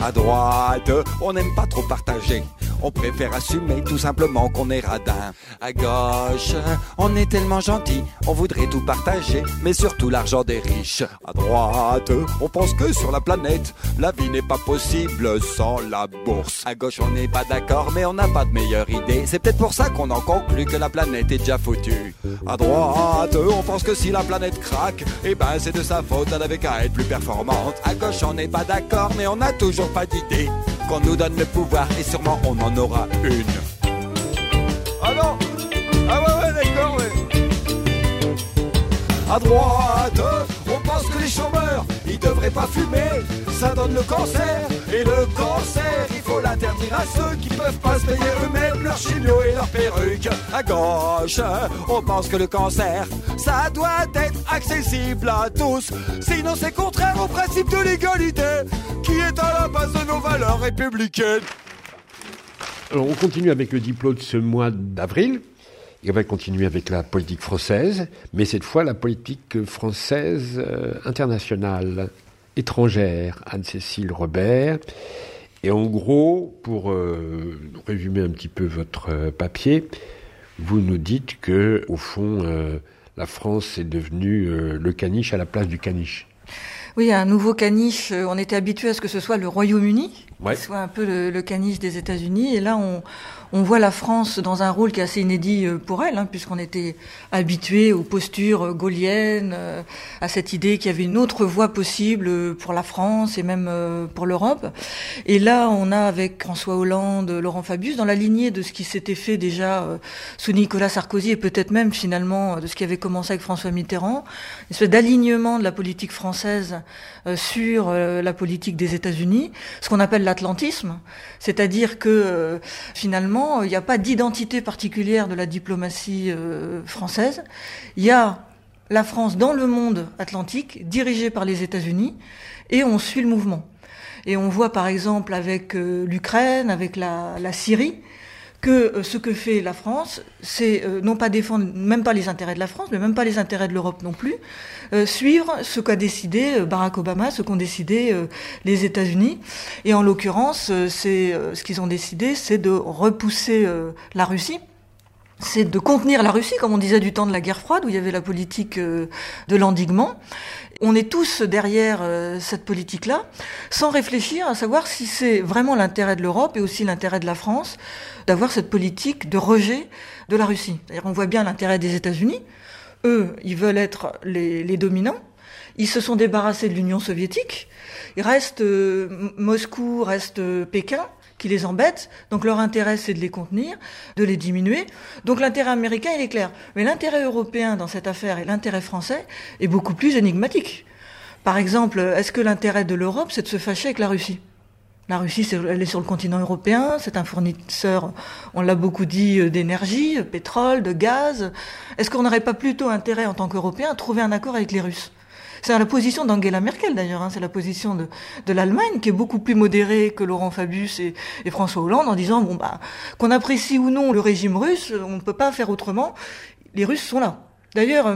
À droite, on n'aime pas trop partager. On préfère assumer tout simplement qu'on est radin. À gauche, on est tellement gentil, on voudrait tout partager, mais surtout l'argent des riches. À droite, on pense que sur la planète, la vie n'est pas possible sans la bourse. À gauche, on n'est pas d'accord, mais on n'a pas de meilleure idée. C'est peut-être pour ça qu'on en conclut que la planète est déjà foutue. À droite, on pense que si la planète craque, eh ben c'est de sa faute, elle avait qu'à être plus performante. À gauche, on n'est pas d'accord, mais on n'a toujours pas d'idée. Qu'on nous donne le pouvoir et sûrement on en aura une. Ah non. Ah ouais, d'accord, ouais. À droite, on pense que les chômeurs, ils devraient pas fumer, ça donne le cancer. Et le cancer, il faut l'interdire à ceux qui peuvent pas se payer eux-mêmes leurs chimios et leurs perruques. À gauche, on pense que le cancer, ça doit être accessible à tous. Sinon c'est contraire au principe de l'égalité, qui est à la base de nos valeurs républicaines. Alors on continue avec le diplôme de ce mois d'avril. Et on va continuer avec la politique française, mais cette fois la politique française internationale, étrangère, Anne-Cécile Rebert. Et en gros, pour résumer un petit peu votre papier, vous nous dites que, au fond, la France est devenue le caniche à la place du caniche. Oui, un nouveau caniche. On était habitué à ce que ce soit le Royaume-Uni, ouais, qui soit un peu le caniche des États-Unis. Et là, on voit la France dans un rôle qui est assez inédit pour elle, puisqu'on était habitué aux postures gaulliennes, à cette idée qu'il y avait une autre voie possible pour la France et même pour l'Europe. Et là, on a avec François Hollande, Laurent Fabius, dans la lignée de ce qui s'était fait déjà sous Nicolas Sarkozy et peut-être même finalement de ce qui avait commencé avec François Mitterrand, une espèce d'alignement de la politique française sur la politique des États-Unis, ce qu'on appelle l'atlantisme, c'est-à-dire que finalement, il n'y a pas d'identité particulière de la diplomatie française. Il y a la France dans le monde atlantique, dirigée par les États-Unis, et on suit le mouvement. Et on voit par exemple avec l'Ukraine, avec la Syrie, que ce que fait la France, c'est non pas défendre même pas les intérêts de la France, mais même pas les intérêts de l'Europe non plus, suivre ce qu'a décidé Barack Obama, ce qu'ont décidé les États-Unis. Et en l'occurrence, ce qu'ils ont décidé, c'est de repousser la Russie. C'est de contenir la Russie, comme on disait du temps de la guerre froide, où il y avait la politique de l'endiguement. On est tous derrière cette politique-là, sans réfléchir à savoir si c'est vraiment l'intérêt de l'Europe et aussi l'intérêt de la France d'avoir cette politique de rejet de la Russie. C'est-à-dire, on voit bien l'intérêt des États-Unis. Eux, ils veulent être les dominants. Ils se sont débarrassés de l'Union soviétique. Il reste Moscou, reste Pékin, qui les embêtent. Donc leur intérêt, c'est de les contenir, de les diminuer. Donc l'intérêt américain, il est clair. Mais l'intérêt européen dans cette affaire et l'intérêt français est beaucoup plus énigmatique. Par exemple, est-ce que l'intérêt de l'Europe, c'est de se fâcher avec la Russie ? La Russie, elle est sur le continent européen, c'est un fournisseur, on l'a beaucoup dit, d'énergie, pétrole, de gaz. Est-ce qu'on n'aurait pas plutôt intérêt, en tant qu'Européens, à trouver un accord avec les Russes ? C'est la position d'Angela Merkel d'ailleurs, c'est la position de l'Allemagne qui est beaucoup plus modérée que Laurent Fabius et François Hollande en disant qu'on apprécie ou non le régime russe, on ne peut pas faire autrement, les Russes sont là. D'ailleurs,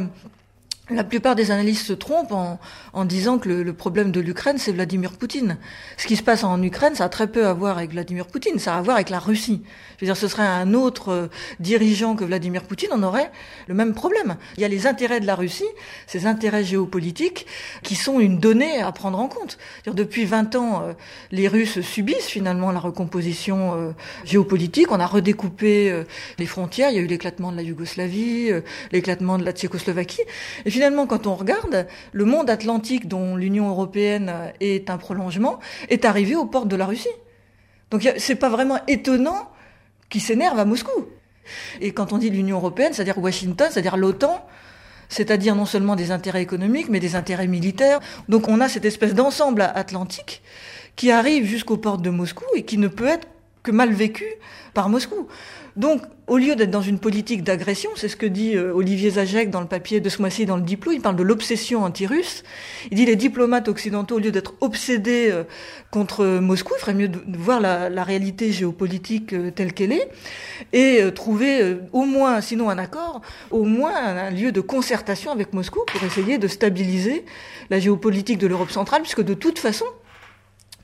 la plupart des analystes se trompent en disant que le problème de l'Ukraine, c'est Vladimir Poutine. Ce qui se passe en Ukraine, ça a très peu à voir avec Vladimir Poutine, ça a à voir avec la Russie. Je veux dire, ce serait un autre dirigeant que Vladimir Poutine, on aurait le même problème. Il y a les intérêts de la Russie, ces intérêts géopolitiques, qui sont une donnée à prendre en compte. C'est-à-dire, depuis 20 ans, les Russes subissent finalement la recomposition géopolitique. On a redécoupé les frontières, il y a eu l'éclatement de la Yougoslavie, l'éclatement de la Tchécoslovaquie. Et finalement, quand on regarde, le monde atlantique dont l'Union européenne est un prolongement est arrivé aux portes de la Russie. Donc c'est pas vraiment étonnant qu'ils s'énervent à Moscou. Et quand on dit l'Union européenne, c'est-à-dire Washington, c'est-à-dire l'OTAN, c'est-à-dire non seulement des intérêts économiques, mais des intérêts militaires. Donc on a cette espèce d'ensemble atlantique qui arrive jusqu'aux portes de Moscou et qui ne peut être que mal vécu par Moscou. Donc, au lieu d'être dans une politique d'agression, c'est ce que dit Olivier Zajac dans le papier de ce mois-ci dans le Diplo, il parle de l'obsession anti-russe. Il dit les diplomates occidentaux, au lieu d'être obsédés contre Moscou, il ferait mieux de voir la réalité géopolitique telle qu'elle est et trouver au moins, sinon un accord, au moins un lieu de concertation avec Moscou pour essayer de stabiliser la géopolitique de l'Europe centrale, puisque de toute façon,